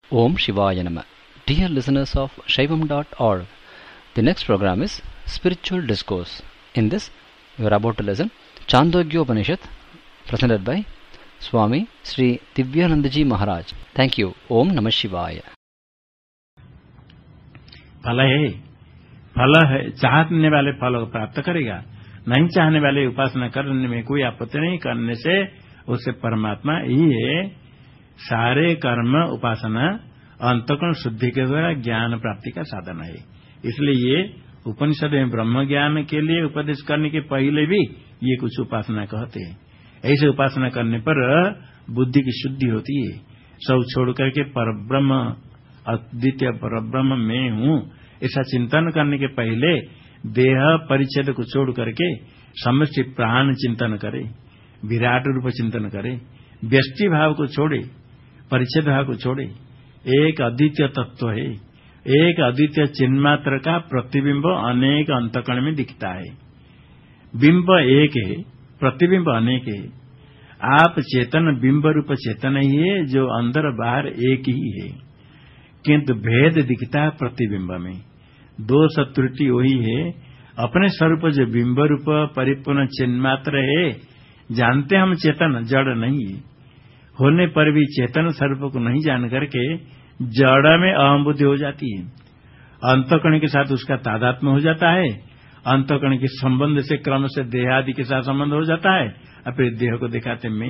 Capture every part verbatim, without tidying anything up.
Om Shivaya Nama. Dear listeners of Shaivam dot org, the next program is Spiritual Discourse. In this, we are about to listen Chandogya Upanishad, presented by Swami Sri Divyanandaji Maharaj. Thank you. Om Namah Shivaya. फल है, फल है, चाहने वाले फल को प्राप्त करेगा, नहीं चाहने वाले उपासना करने में कोई आपत्ति नहीं, करने से उससे परमात्मा ही है। सारे कर्म उपासना अंतःकरण शुद्धि के द्वारा ज्ञान प्राप्ति का साधन है। इसलिए ये उपनिषद में ब्रह्म ज्ञान के लिए उपदेश करने के पहले भी ये कुछ उपासना कहते हैं। ऐसे उपासना करने पर बुद्धि की शुद्धि होती है। सब छोड़ करके परब्रह्म, अद्वितीय परब्रह्म में हूँ, ऐसा चिंतन करने के पहले देह परिच्छेद को छोड़ करके समष्टि प्राण चिंतन करे, विराट रूप चिंतन करे, व्यष्टि भाव को छोड़े, परिच्छेद भाव को छोड़े। एक अद्वितीय तत्व है, एक अद्वितीय चिन्मात्र का प्रतिबिंब अनेक अंतःकरण में दिखता है। बिंब एक है, प्रतिबिंब अनेक है। आप चेतन बिंब रूप चेतन ही है, जो अंदर बाहर एक ही है, किंतु भेद दिखता है प्रतिबिंब में। दोष त्रुटि वही है। अपने स्वरूप जो बिंब रूप परिपूर्ण चिन्मात्र है, जानते हम चेतन जड़ नहीं है, होने पर भी चेतन स्वरूप को नहीं जान करके जड़ में अहम बुद्धि हो जाती है। अंतःकरण के साथ उसका तादात्म्य हो जाता है, अंतःकरण के संबंध से क्रम से देह आदि के साथ संबंध हो जाता है, और फिर देह को दिखाते मैं।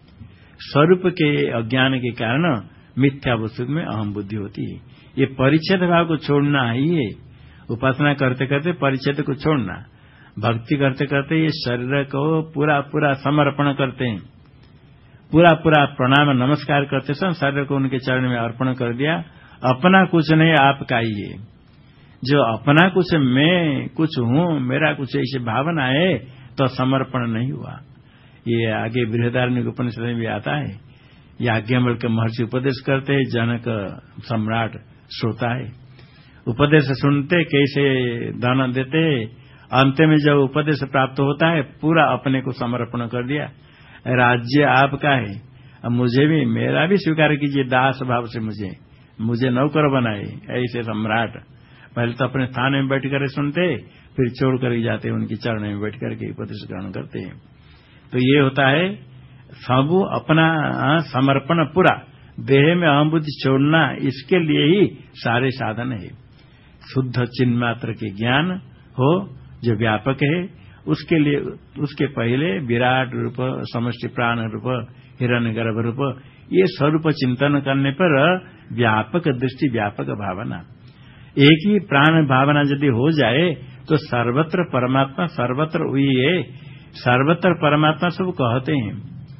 स्वरूप के अज्ञान के कारण मिथ्या वस्तु में अहम बुद्धि होती है। ये परिच्छेद भाव को छोड़ना ही है। उपासना करते करते परिच्छेद को छोड़ना, भक्ति करते करते ये शरीर को पूरा पूरा समर्पण करते हैं, पूरा पूरा प्रणाम नमस्कार करते समय शरीर को उनके चरण में अर्पण कर दिया। अपना कुछ नहीं, आपका ही है। जो अपना कुछ मैं कुछ हूं, मेरा कुछ ऐसी भावना है, तो समर्पण नहीं हुआ। ये आगे बृहदारण्यक उपनिषद में भी आता है। याज्ञवल्क्य के महर्षि उपदेश करते हैं, जनक सम्राट श्रोता है, उपदेश सुनते, कैसे दान देते, अंत में जब उपदेश प्राप्त होता है पूरा अपने को समर्पण कर दिया। राज्य आपका है, अब मुझे भी, मेरा भी स्वीकार कीजिए दास भाव से, मुझे मुझे नौकर बनाए। ऐसे सम्राट पहले तो अपने स्थान में बैठ कर सुनते, फिर छोड़ कर जाते, उनके चरण में बैठ करके उपदेश ग्रहण करते हैं। तो ये होता है सब अपना समर्पण पूरा, देह में अहम बुद्धि छोड़ना, इसके लिए ही सारे साधन है। शुद्ध चिन्मात्र के ज्ञान हो जो व्यापक है, उसके लिए उसके पहले विराट रूप, समष्टि प्राण रूप, हिरण्यगर्भ रूप, ये स्वरूप चिंतन करने पर व्यापक दृष्टि, व्यापक भावना, एक ही प्राण भावना यदि हो जाए तो सर्वत्र परमात्मा, सर्वत्र वही है। सर्वत्र परमात्मा सब कहते हैं,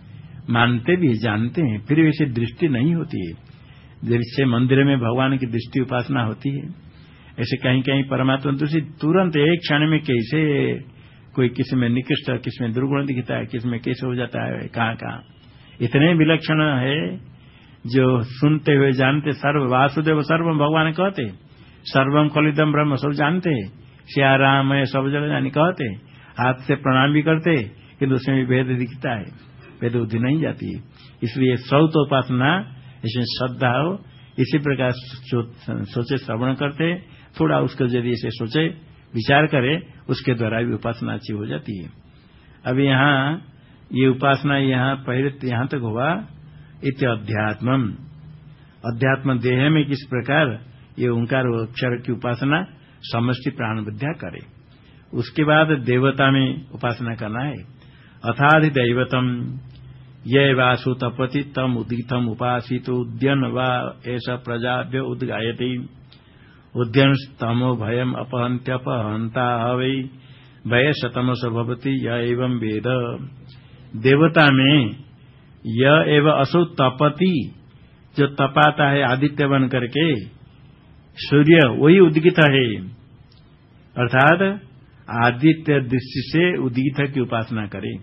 मानते भी, जानते हैं, फिर वैसे दृष्टि नहीं होती है। जैसे मंदिर में भगवान की दृष्टि उपासना होती है, ऐसे कहीं कहीं परमात्मा दृष्टि तुरंत एक क्षण में कैसे कोई किसी में निकृष्ट, किसी में दुर्गुण दिखता है, किसी में कैसे हो जाता है, कहाँ कहाँ इतने विलक्षण है। जो सुनते हुए जानते, सर्व वासुदेव सर्वम भगवान कहते, सर्वम खलिदम ब्रह्म सब जानते हैं, श्या राम है सब जगह जानी कहते, हाथ से प्रणाम भी करते, किन्तु उसमें भी भेद दिखता है, भेद बुद्धि नहीं जाती है। इसलिए सौत उपासना, इसमें श्रद्धा हो, इसी प्रकार सोचे श्रवण करते, थोड़ा उसको यदि ऐसे सोचे विचार करे, उसके द्वारा भी उपासना अच्छी हो जाती है। अब यहाँ ये उपासना यहाँ पहले यहाँ तक हुआ। इति अध्यात्मम, अध्यात्म देह में किस प्रकार ये ओंकार अक्षर की उपासना समष्टि प्राण विद्या करे। उसके बाद देवता में उपासना करना है। अथाधि दैवतम ये वासु तपति तम उदितम उपासित उद्यन वा ऐसा प्रजाभ्य उद्गायते उद्यन तमो भयम अपहंत्यपहंता हवै भय शतमस भवति य एवं वेद। देवता में य एवं असो तपति, जो तपाता है आदित्य बन करके, सूर्य वही उद्गित है, अर्थात आदित्य दृष्टि से उद्गित की उपासना करे।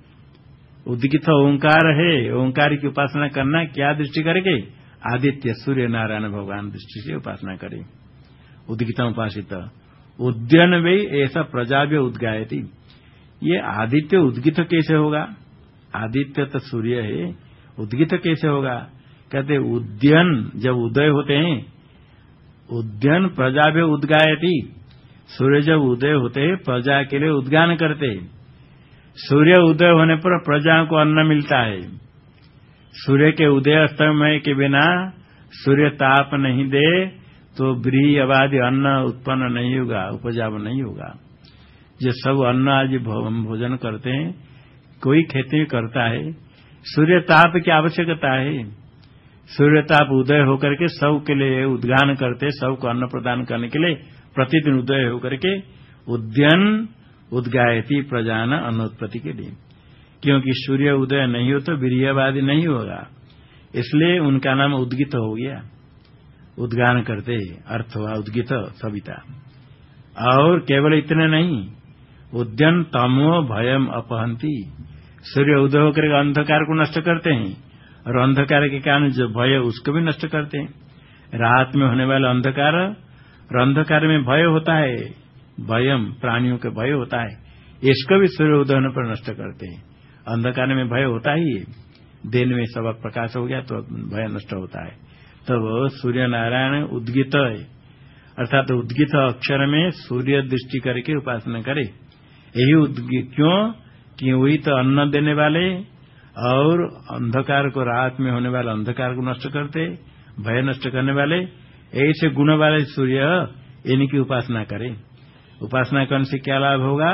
उद्गित ओंकार है, ओंकार की उपासना करना क्या दृष्टि करके, आदित्य सूर्य नारायण भगवान दृष्टि से उपासना करे। उद्गित उपासित उद्यन वे ऐसा प्रजाव्य उद्गायती। ये आदित्य उद्गित कैसे होगा? आदित्य तो सूर्य है, उद्गित कैसे होगा? कहते उद्यन जब उदय होते हैं, उद्यन प्रजा भी उद्गायती, सूर्य जब उदय होते हैं प्रजा के लिए उद्गान करते हैं। सूर्य उदय होने पर प्रजा को अन्न मिलता है। सूर्य के उदय अस्तमय के बिना सूर्य ताप नहीं दे तो व्रीहि आदि अन्न उत्पन्न नहीं होगा, उपजाव नहीं होगा। जो सब अन्न आदि भोजन करते हैं, कोई खेती करता है, सूर्य ताप की आवश्यकता है। सूर्य ताप उदय होकर के सब के लिए उद्गान करते, सबको अन्न प्रदान करने के लिए प्रतिदिन उदय होकर के उद्यन उद्गायती प्रजान अन्नोत्पत्ति के लिए। क्योंकि सूर्य उदय नहीं हो तो वीर्यवादी नहीं होगा, इसलिए उनका नाम उद्गित हो गया। उद्गान करते अर्थ हुआ उद्गित सविता। और केवल इतने नहीं, उद्यन तमो भयम अपहंती, सूर्य उदय होकर अंधकार को नष्ट करते हैं और अंधकार के कारण जो भय उसको भी नष्ट करते हैं। रात में होने वाला अंधकार और अंधकार में भय होता है, भयम प्राणियों के भय होता है, इसको भी सूर्य उदय होने पर नष्ट करते हैं। अंधकार में भय होता ही है, दिन में सब प्रकाश हो गया तो भय नष्ट होता है। तब तो सूर्य नारायण उद्गित है, अर्थात उद्गित अक्षर में सूर्य दृष्टि करके उपासना करे। यही उद्गित क्यों कि वही तो अन्न देने वाले और अंधकार को रात में होने वाले अंधकार को नष्ट करते, भय नष्ट करने वाले, ऐसे गुण वाले सूर्य इनकी उपासना करे। उपासना करने से क्या लाभ होगा?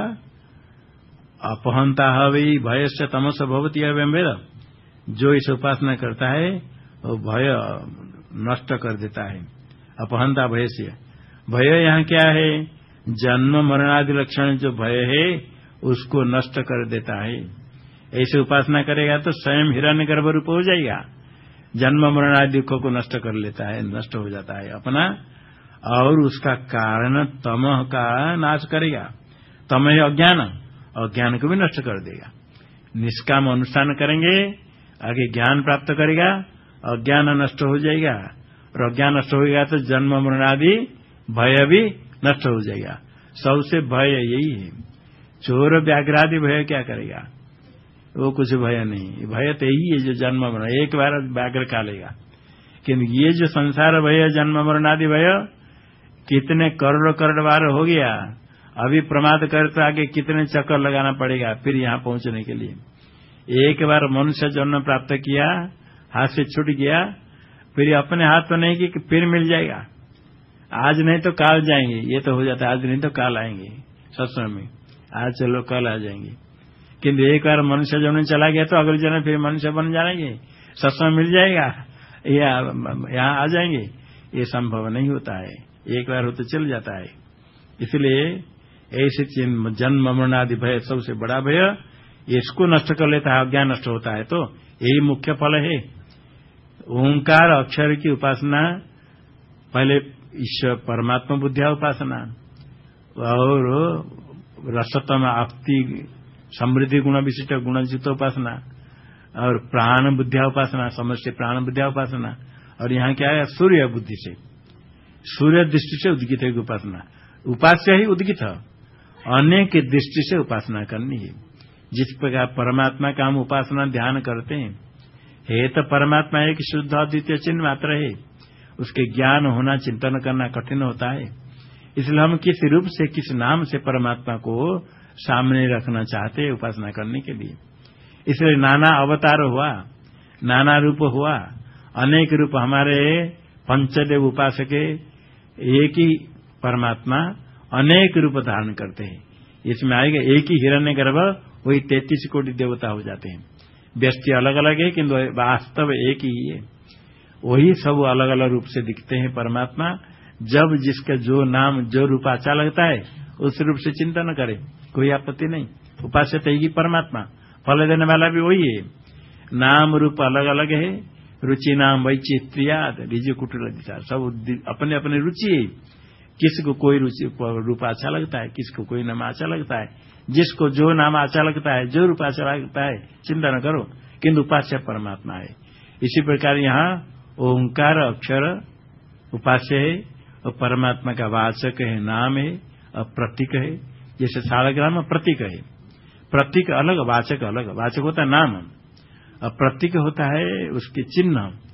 अपहंता हवि भय से तमस भवती वेद, जो इस उपासना करता है वो भय नष्ट कर देता है। अपहंता भय से, भय यहाँ क्या है? जन्म मरणादि लक्षण जो भय है उसको नष्ट कर देता है। ऐसे उपासना करेगा तो स्वयं हिरण्य गर्भ रूप हो जाएगा, जन्म मरणादि दुखों को नष्ट कर लेता है, नष्ट हो जाता है अपना। और उसका कारण तमह का नाश करेगा। तम है अज्ञान, अज्ञान को भी नष्ट कर देगा। निष्काम अनुष्ठान करेंगे, आगे ज्ञान प्राप्त करेगा, अज्ञान नष्ट हो जाएगा। और अज्ञान नष्ट हो गया तो जन्म मरणादि भय भी नष्ट हो जाएगा। सबसे भय यही है। चोर व्याघ्रादि भय क्या करेगा? वो कुछ भय नहीं, भय तो यही है जो जन्म मरण, एक बार व्याघ्र खा लेगा। किंतु ये जो संसार भय, जन्म मरणादि भय, कितने करोड़ करोड़ बार हो गया, अभी प्रमाद करते आगे कितने चक्कर लगाना पड़ेगा फिर यहां पहुंचने के लिए। एक बार मनुष्य जन्म प्राप्त किया, हाथ से छूट गया, फिर अपने हाथ तो नहीं कि फिर मिल जाएगा। आज नहीं तो काल जाएंगे, ये तो हो जाता है। आज नहीं तो काल आएंगे सत्संग में, आज चलो कल आ जाएंगे। किंतु एक बार मनुष्य जन्म चला गया तो अगले जन्म फिर मनुष्य बन जाएंगे, सत्संग मिल जाएगा, यहाँ आ जाएंगे। ये संभव नहीं होता है, एक बार हो तो चल जाता है। इसलिए ऐसे जन्म मरणादि भय सबसे बड़ा भय, इसको नष्ट कर लेता है, अज्ञान नष्ट होता है। तो यही मुख्य फल है। ओंकार अक्षर की उपासना, पहले ईश्वर परमात्मा बुद्धिया उपासना, और रसतम आपती समृद्धि गुण विशिष्ट गुणजित उपासना, और प्राण बुद्धिया उपासना, समष्टि प्राण बुद्धिया उपासना। और यहाँ क्या है? सूर्य बुद्धि से, सूर्य दृष्टि से उद्गित है उपासना। उपास्य ही उद्गित, अनेक दृष्टि से उपासना करनी है। जिस प्रकार परमात्मा का हम उपासना ध्यान करते हैं, है तो परमात्मा एक शुद्ध अद्वितीय चिन्ह मात्र है, उसके ज्ञान होना, चिंतन करना कठिन होता है। इसलिए हम किस रूप से, किस नाम से परमात्मा को सामने रखना चाहते हैं उपासना करने के लिए। इसलिए नाना अवतार हुआ, नाना रूप हुआ, अनेक रूप हमारे पंचदेव उपासक, एक ही परमात्मा अनेक रूप धारण करते हैं। इसमें आएगा एक ही हिरण्य गर्भ, वही तैतीस कोटि देवता हो जाते हैं। व्यष्टि अलग अलग है किंतु वास्तव एक ही है। वही सब अलग अलग रूप से दिखते हैं परमात्मा। जब जिसका जो नाम, जो रूप अच्छा लगता है उस रूप से चिंतन करे, कोई आपत्ति नहीं। उपास्य तो ही परमात्मा, फल देने वाला भी वही है। नाम रूप अलग अलग है, रुचि नाम वैचित्र्याद ऋजु कुटुल विचार, सब अपने अपने रुचि है। किसको कोई रुचि रूप अच्छा लगता है, किसको कोई नाम अच्छा लगता है। जिसको जो नाम अच्छा लगता है, जो रूप अच्छा लगता है, चिंता न करो, किंतु उपास्य परमात्मा है। इसी प्रकार यहाँ ओंकार अक्षर उपास्य है, और परमात्मा का वाचक है, नाम है, और प्रतीक है। जैसे सालग्राम प्रतीक है, प्रतीक अलग, वाचक अलग। वाचक होता है नाम, और प्रतीक होता है उसके चिन्ह।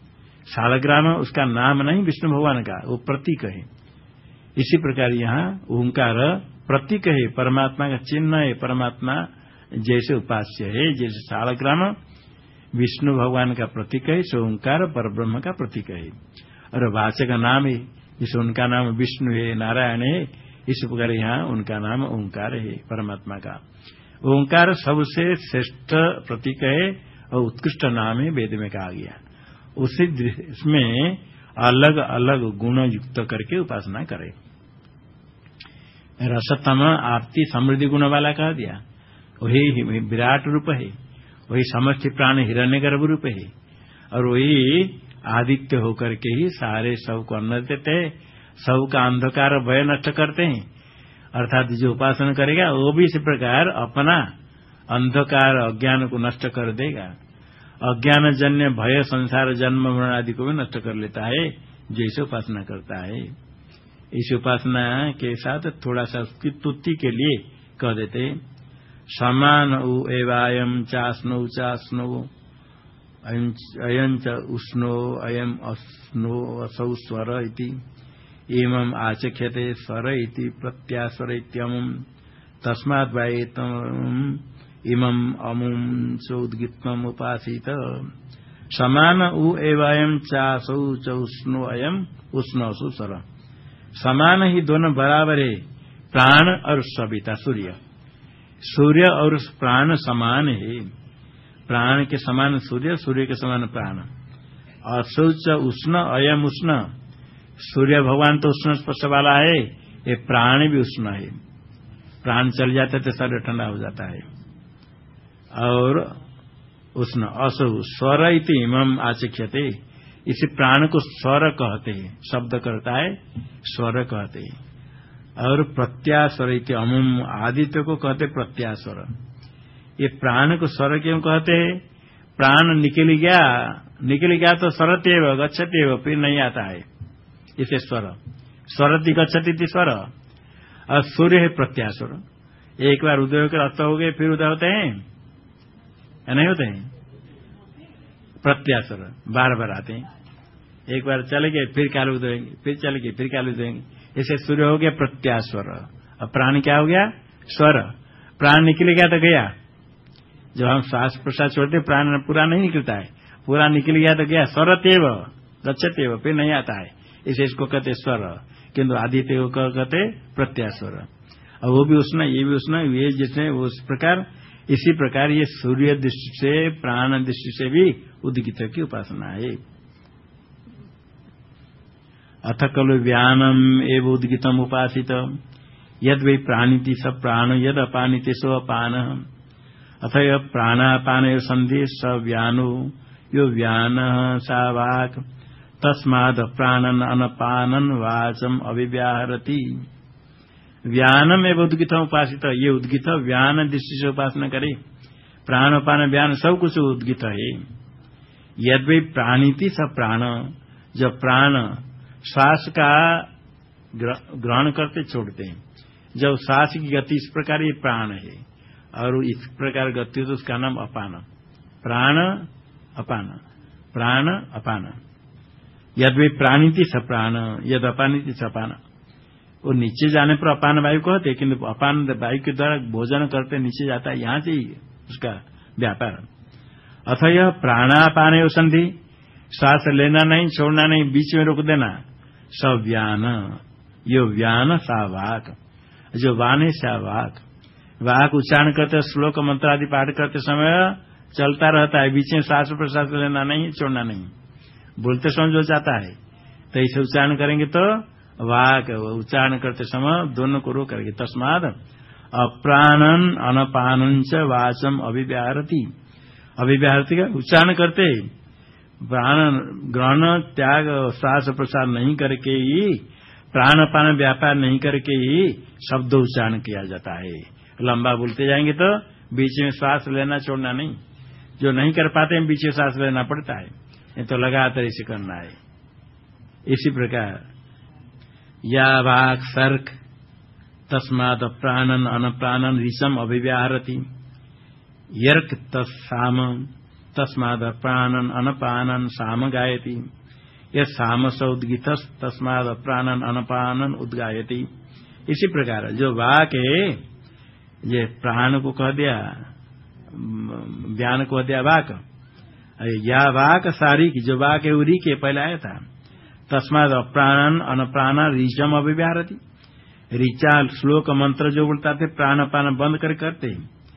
शालग्राम उसका नाम नहीं विष्णु भगवान का, वो प्रतीक है। इसी प्रकार यहाँ ओंकार प्रतीक है, परमात्मा का चिन्ह है, परमात्मा जैसे उपास्य है, जैसे शालग्राम विष्णु भगवान का प्रतीक है, सो ओंकार परब्रह्म का प्रतीक है और वाचक नाम है। जैसे उनका नाम विष्णु है, नारायण है, इस प्रकार यहाँ उनका नाम ओंकार है, परमात्मा का। ओंकार सबसे श्रेष्ठ प्रतीक है और उत्कृष्ट नाम है, वेद में कहा गया। उसी इसमें अलग अलग गुण युक्त करके उपासना करे। रसतम आरती समृद्धि गुण वाला कह दिया, वही विराट रूप है, वही समष्टि प्राण हिरण्यगर्भ रूप है और वही आदित्य होकर के ही सारे सब को अन्न देते हैं, सबका अंधकार भय नष्ट करते हैं। अर्थात जो उपासना करेगा वो भी इसी प्रकार अपना अंधकार अज्ञान को नष्ट कर देगा। अज्ञान जन्य भय संसार जन्म मरण आदि को भी नष्ट कर लेता है जैसे उपासना करता है। इस उपासना के साथ थोड़ा सा उसकी तुति के लिए कह देते, समान उ एवायम चास्नो चास्नो अयं च उष्णो अयम अस्नो असौ स्वर इति एवं आचख्यते स्वर इति प्रत्यास्वर इत्यमुम तस्मात् वायेतम इमं अमुम चोद्गित्वम उपासित। समान उ एवायम चासौ च उष्णो अयम उष्णसु स्वर। समान ही दोनों बराबर है, प्राण और सविता सूर्य। सूर्य और प्राण समान है, प्राण के समान सूर्य, सूर्य के समान प्राण। असौच उष्ण अयम उष्ण, सूर्य भगवान तो उष्ण स्पर्श वाला है, ये प्राण भी उष्ण है। प्राण चल जाते तो शरीर ठंडा हो जाता है। और उष्ण असौ स्वर इति इमम आचख्यते, इसी प्राण को स्वर कहते हैं, शब्द करता है स्वर कहते हैं। और प्रत्यास्वर इति अमुम, आदित्य को कहते प्रत्यास्वर। ये प्राण को स्वर क्यों कहते हैं? प्राण निकल गया, निकल गया तो स्वरतेव गच्छतेव, फिर नहीं आता है, इसे स्वर। स्वरति गच्छति स्वर। और सूर्य है प्रत्यास्वर, एक बार उदय होकर अस्त हो गए फिर उदय होते हैं या नहीं होते हैं? प्रत्यास्वर बार बार आते हैं, एक बार चले गए फिर काल उदय होंगे, फिर चले गए फिर काल उदय होंगे। इसे सूर्य हो गया प्रत्यास्वर। और प्राण क्या हो गया? स्वर। प्राण निकल गया तो गया, जब हम श्वास प्रश्वास छोड़ते प्राण पूरा नहीं निकलता है, पूरा निकल गया तो गया। स्वरतेव गच्छतेव, फिर नहीं आता है, इसे इसको कहते स्वर। किंतु आदित्य को कहते प्रत्यास्वर। और वो भी उष्ण, ये भी उष्ण, ये जिसने उस प्रकार, इसी प्रकार ये सूर्य दृष्टि से प्राण दृष्टि से भी उद्गित की उपासना है। अथ खलु व्यानम एव उद्गितम उपासित यद वै प्राणिति स प्राण यद अपानिति सो अपान। अथ य प्राणापान संधि स व्यानो यो व्यान सा वाक् तस्माद् प्राणन अनपानन वाचम अभिव्याहरति। व्यानम एव उद्गितम उपासित, ये उद्गित व्यान दृष्टि से उपासना करे। प्राणपान व्यान सब कुछ उद्गित है। यद वै प्राणिति स प्राण, जब प्राण श्वास का ग्रहण करते छोड़ते हैं, जब श्वास की गति इस प्रकार ये प्राण है, और इस प्रकार गति तो उसका नाम अपान। प्राण अपान, प्राण अपान। यद वे प्राणिति स प्राण यद अपानिति स अपान। वो नीचे जाने पर अपान वायु कहते, किंतु अपान वायु के द्वारा भोजन करते नीचे जाता है, यहां से ही उसका व्यापार। अथ यह प्राणापान संधि, श्वास लेना नहीं छोड़ना नहीं, बीच में रोक देना। सब व्यान, यो व्यान सा वाक, जो वान है सा वाक। वाक उच्चारण करते श्लोक मंत्र आदि पाठ करते समय चलता रहता है, बीच में श्वास प्रश्वास लेना नहीं छोड़ना नहीं, बोलते समय जो जाता है तो इसे उच्चारण करेंगे तो वाक उच्चारण करते समय दोनों को रोक करेंगे। तस्माद अप्राणन अनपानन च वाचम अभिव्याहरति। अभिव्याहरति का उच्चारण करते प्राण ग्रहण त्याग श्वास प्रसार नहीं करके ही, प्राणपान व्यापार नहीं करके ही शब्द उच्चारण किया जाता है। लंबा बोलते जाएंगे तो बीच में श्वास लेना छोड़ना नहीं, जो नहीं कर पाते हैं बीच में श्वास लेना पड़ता है, ये तो लगातार इसे करना है। इसी प्रकार या वाक् सर्क तस्माद प्राणन अनप्राणन ऋषम अभिव्याहरति। यर्क तस्साम तस्माद प्राणन अनपानन साम गायति। यह सामस उद्गीत तस्माद प्राणन अनपानन उद्गायति। इसी प्रकार जो वाक है ये प्राण को कह दिया, व्यान को कह दिया वाक, या वाक सारी की जो वाक है उरी के पहले आया था। तस्माद अप्राणन अनप्राण ऋचम अभिव्याहरति। ऋचा श्लोक मंत्र जो बोलता थे प्राण अपान बंद कर करते,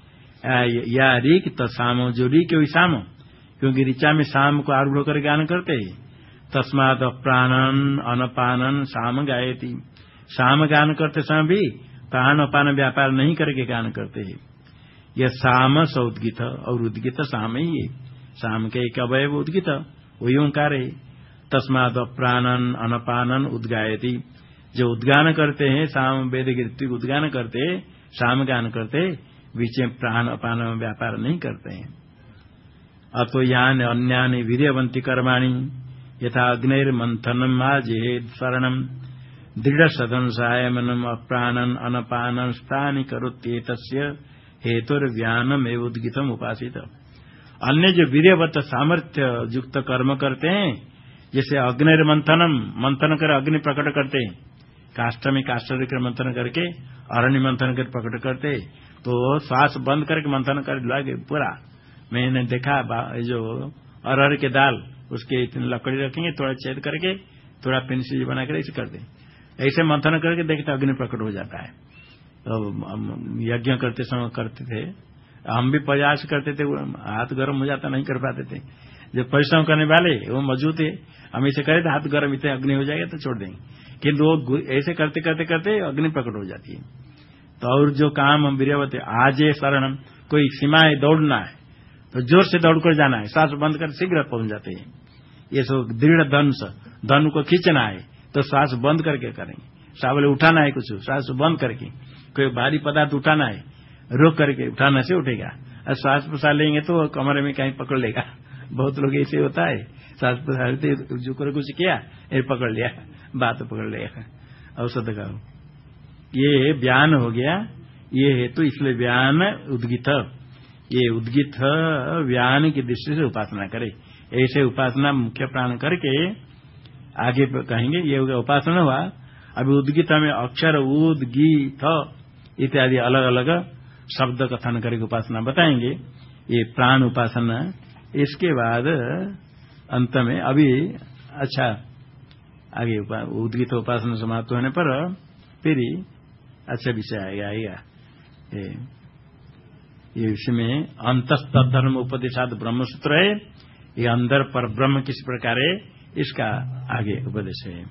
या ऋक तो साम जो ऋक वही साम, क्योंकि ऋचा में साम को आरूढ़ कर गान करते। तस्माद अप्राणन अनपानन साम गायति। साम गान करते समय भी प्राण अपान व्यापार नहीं करके गान करते हैं। यह साम स उद्गीत, और उद्गीत साम ही है। साम के एक अवयव उद्गीत वही ओंकार है। तस्माद प्राणन अनपानन उद्गायति। जो उद्गान करते हैं साम वेद ऋत्विक उद्गान करते, साम गान करते, बीच में प्राण अपान व्यापार नहीं करते हैं। अतो यान अन्यानि वीर्यवंती कर्माणि यथा अग्निर्मंथनम आजेद शरणम दृढ़ सदन सायमनम अप्राणन अनपानन स्थानि करोत्येतस्य हेतुर्व्यानम एवं उद्गीतम उपासित। अन्य जो वीर्यवत सामर्थ्य युक्त कर्म करते हैं, जैसे अग्निर्मंथनम, मंथन कर अग्नि प्रकट करते, काष्ठ में काष्ठ लेकर मंथन करके अरण्य मंथन कर प्रकट करते, तो श्वास बंद करके मंथन कर लगे पूरा। मैंने देखा जो अरहर के दाल उसके लकड़ी रखेंगे, थोड़ा छेद करके थोड़ा पेंसिल बना कर ऐसे करते, ऐसे मंथन करके देखते अग्नि प्रकट हो जाता है। तो यज्ञ करते समय करते थे, हम भी प्रयास करते थे, हाथ गर्म हो जाता नहीं कर पाते थे। जो परिश्रम करने वाले वो मौजूद थे, हम ऐसे करे हाथ गर्म इतने अग्नि हो जाएगा तो छोड़ देंगे, किन्तु वो ऐसे करते करते करते अग्नि प्रकट हो जाती है। तो और जो काम हम वीर्यवत आज शरणम, कोई सीमाएं दौड़ना है तो जोर से दौड़ कर जाना है, सांस बंद कर शीघ्र पहुंच जाते हैं। ये सब दृढ़ धनुष, धनु को खींचना है तो श्वास बंद करके करेंगे। सावले उठाना है कुछ, श्वास बंद करके, कोई भारी पदार्थ उठाना है रोक करके उठाना से उठेगा, और श्वास प्रश्वास लेंगे तो कमरे में कहीं पकड़ लेगा। बहुत लोग ऐसे होता है, श्वास प्रश्वास जो कर कुछ किया ये पकड़ लिया, बात पकड़ लिया। औषध का ये व्यान हो गया, ये है तो इसलिए व्यान उद्गीत, ये उद्गीत व्यान की दृष्टि से उपासना करे। ऐसे उपासना मुख्य प्राण करके आगे कहेंगे ये उपासना हुआ। अभी उद्गीत में अक्षर उद्गीत इत्यादि अलग अलग शब्द कथन करके उपासना बताएंगे, ये प्राण उपासना। इसके बाद अंत में अभी अच्छा आगे उद्गीत उपासना समाप्त होने पर फिर अच्छा विषय आएगा आएगा ये, ये विषय में अंतस्थ धर्म उपदेशाद ब्रह्म सूत्र है। ये अंदर पर ब्रह्म किस प्रकार है इसका आगे उपदेश है।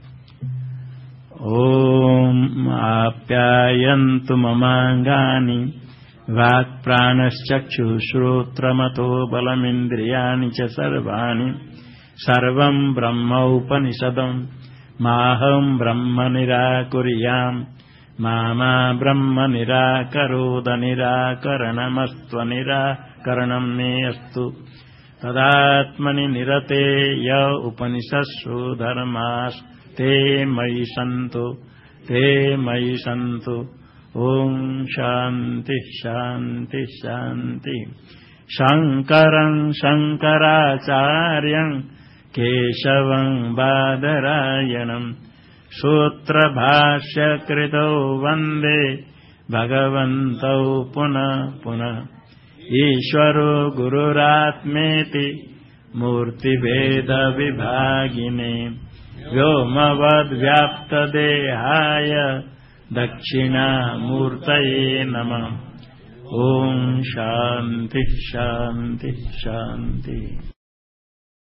ओम आप्यायन्तु ममांगानि वाक् प्राणश्चक्षु श्रोत्रमतो बलमिन्द्रियाणि च सर्वाणि सर्वं ब्रह्मोपनिषदं माहं ब्रह्म निराकुर्याम् मा मा ब्रह्म निराकरोद निराकरणमस्त्व निराकरणं मे अस्तु तदात्मनि निरते य उपनिषत्सु धर्मास्ते मयि सन्तु ते मयि सन्तु। ओम शांति शांति शांति। शंकरं शंकराचार्यं केशवं बादरायणं सूत्रभाष्यकृतौ वन्दे भगवन्तौ पुनः पुनः। ईश्वरो गुरुरात्मेति मूर्तिभेद विभागिने व्योमवद्व्याप्तदेहाय दक्षिणामूर्तये नमः। ओम शांति शांति शांति।